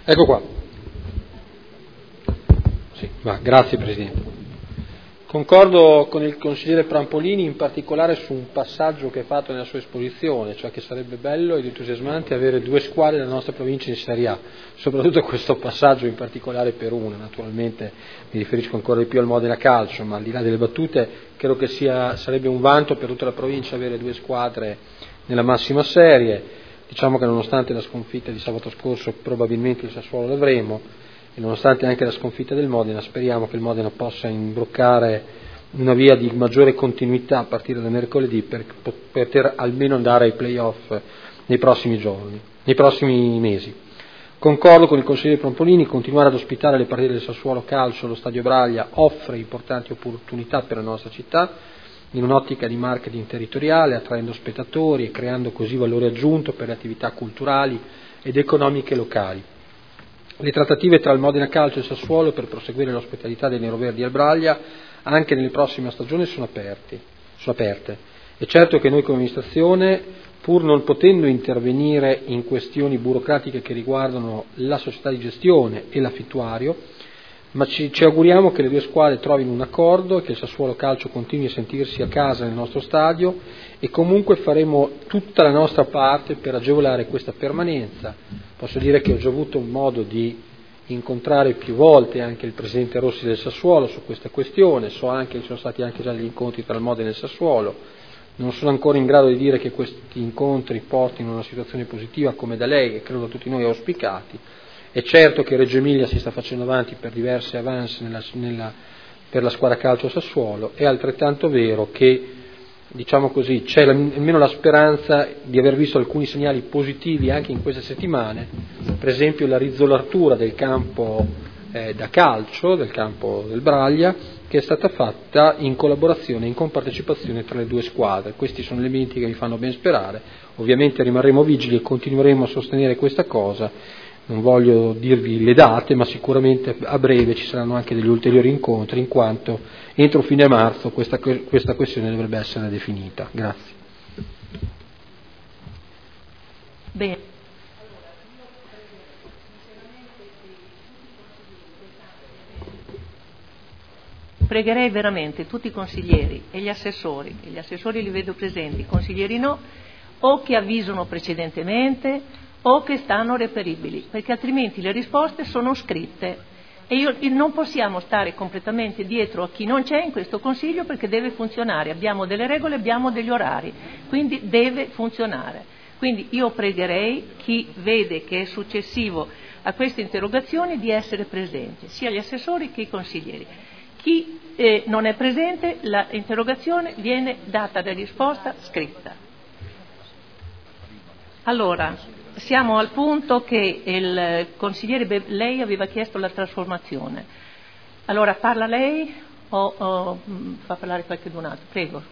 Ecco qua. Sì, grazie Presidente. Concordo con il consigliere Prampolini in particolare su un passaggio che ha fatto nella sua esposizione, cioè che sarebbe bello ed entusiasmante avere 2 squadre della nostra provincia in Serie A, soprattutto questo passaggio in particolare per una, naturalmente mi riferisco ancora di più al Modena Calcio, ma al di là delle battute credo che sarebbe un vanto per tutta la provincia avere 2 squadre nella massima serie. Diciamo che nonostante la sconfitta di sabato scorso probabilmente il Sassuolo l'avremo, e nonostante anche la sconfitta del Modena speriamo che il Modena possa imbroccare una via di maggiore continuità a partire da mercoledì per poter almeno andare ai play-off nei prossimi mesi. Concordo con il consigliere Prampolini, continuare ad ospitare le partite del Sassuolo Calcio allo Stadio Braglia offre importanti opportunità per la nostra città in un'ottica di marketing territoriale, attraendo spettatori e creando così valore aggiunto per le attività culturali ed economiche locali. Le trattative tra il Modena Calcio e il Sassuolo per proseguire l'ospitalità dei neroverdi al Braglia anche nelle prossime stagioni sono aperte. È certo che noi come amministrazione, pur non potendo intervenire in questioni burocratiche che riguardano la società di gestione e l'affittuario, ma ci auguriamo che le 2 squadre trovino un accordo e che il Sassuolo Calcio continui a sentirsi a casa nel nostro stadio e comunque faremo tutta la nostra parte per agevolare questa permanenza. Posso dire che ho già avuto modo di incontrare più volte anche il presidente Rossi del Sassuolo su questa questione, so anche che ci sono stati anche già degli incontri tra il Modena e il Sassuolo, non sono ancora in grado di dire che questi incontri portino a una situazione positiva come da lei e credo da tutti noi auspicati. È certo che Reggio Emilia si sta facendo avanti per diverse avance per la squadra calcio Sassuolo, è altrettanto vero che diciamo così, c'è almeno la speranza di aver visto alcuni segnali positivi anche in queste settimane, per esempio la rizzolatura del campo da calcio, del campo del Braglia, che è stata fatta in collaborazione, in compartecipazione tra le 2 squadre. Questi sono elementi che mi fanno ben sperare, ovviamente rimarremo vigili e continueremo a sostenere questa cosa. Non voglio dirvi le date, ma sicuramente a breve ci saranno anche degli ulteriori incontri, in quanto entro fine marzo questa questione dovrebbe essere definita. Grazie. Bene. Pregherei veramente tutti i consiglieri e gli assessori li vedo presenti, i consiglieri no, o che avvisano precedentemente o che stanno reperibili, perché altrimenti le risposte sono scritte e non possiamo stare completamente dietro a chi non c'è in questo Consiglio perché deve funzionare, abbiamo delle regole, abbiamo degli orari, quindi deve funzionare. Quindi io pregherei chi vede che è successivo a queste interrogazioni di essere presente, sia gli assessori che i consiglieri. Chi non è presente, l'interrogazione viene data la risposta scritta. Allora, siamo al punto che il consigliere, lei aveva chiesto la trasformazione. Allora parla lei o fa parlare qualcun altro? Prego.